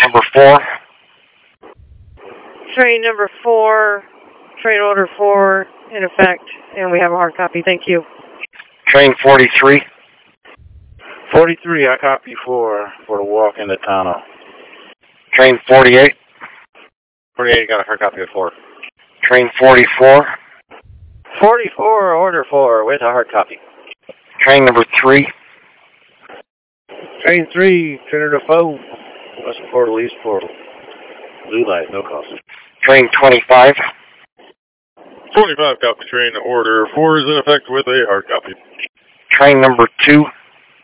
number 4. Train number 4, train order 4 in effect, and we have a hard copy. Thank you. Train 43. 43, I copy for the walk in the tunnel. Train 48. 48, got a hard copy of 4. Train 44. 44, order 4 with a hard copy. Train number 3. Train 3, Trinidad Foe, West Portal, East Portal. Blue light, no cost. Train 25. 25, copy train order 4 is in effect with a hard copy. Train number 2.